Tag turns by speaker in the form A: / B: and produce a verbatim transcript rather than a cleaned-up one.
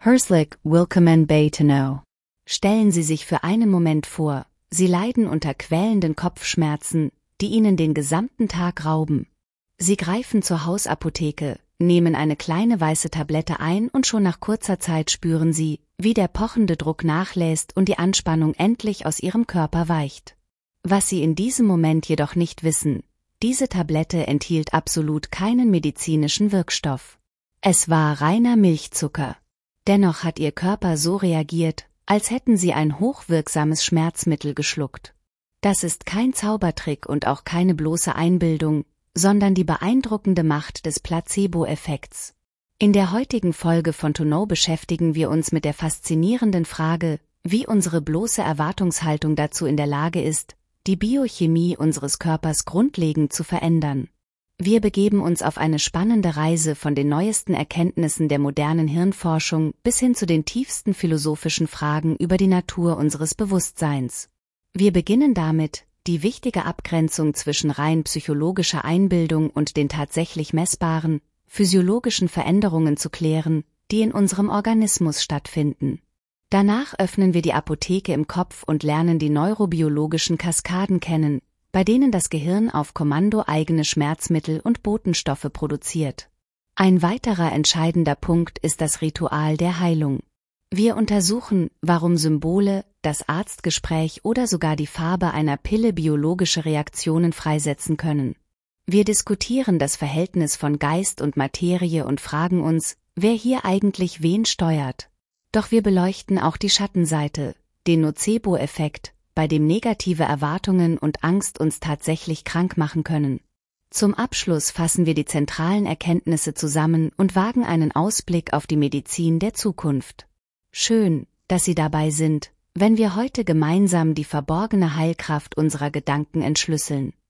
A: Herzlich willkommen bei Tono. Stellen Sie sich für einen Moment vor, Sie leiden unter quälenden Kopfschmerzen, die Ihnen den gesamten Tag rauben. Sie greifen zur Hausapotheke, nehmen eine kleine weiße Tablette ein und schon nach kurzer Zeit spüren Sie, wie der pochende Druck nachlässt und die Anspannung endlich aus Ihrem Körper weicht. Was Sie in diesem Moment jedoch nicht wissen: Diese Tablette enthielt absolut keinen medizinischen Wirkstoff. Es war reiner Milchzucker. Dennoch hat Ihr Körper so reagiert, als hätten Sie ein hochwirksames Schmerzmittel geschluckt. Das ist kein Zaubertrick und auch keine bloße Einbildung, sondern die beeindruckende Macht des Placebo-Effekts. In der heutigen Folge von Tono beschäftigen wir uns mit der faszinierenden Frage, wie unsere bloße Erwartungshaltung dazu in der Lage ist, die Biochemie unseres Körpers grundlegend zu verändern. Wir begeben uns auf eine spannende Reise von den neuesten Erkenntnissen der modernen Hirnforschung bis hin zu den tiefsten philosophischen Fragen über die Natur unseres Bewusstseins. Wir beginnen damit, die wichtige Abgrenzung zwischen rein psychologischer Einbildung und den tatsächlich messbaren, physiologischen Veränderungen zu klären, die in unserem Organismus stattfinden. Danach öffnen wir die Apotheke im Kopf und lernen die neurobiologischen Kaskaden kennen, bei denen das Gehirn auf Kommando eigene Schmerzmittel und Botenstoffe produziert. Ein weiterer entscheidender Punkt ist das Ritual der Heilung. Wir untersuchen, warum Symbole, das Arztgespräch oder sogar die Farbe einer Pille biologische Reaktionen freisetzen können. Wir diskutieren das Verhältnis von Geist und Materie und fragen uns, wer hier eigentlich wen steuert. Doch wir beleuchten auch die Schattenseite, den Nocebo-Effekt, bei dem negative Erwartungen und Angst uns tatsächlich krank machen können. Zum Abschluss fassen wir die zentralen Erkenntnisse zusammen und wagen einen Ausblick auf die Medizin der Zukunft. Schön, dass Sie dabei sind, wenn wir heute gemeinsam die verborgene Heilkraft unserer Gedanken entschlüsseln.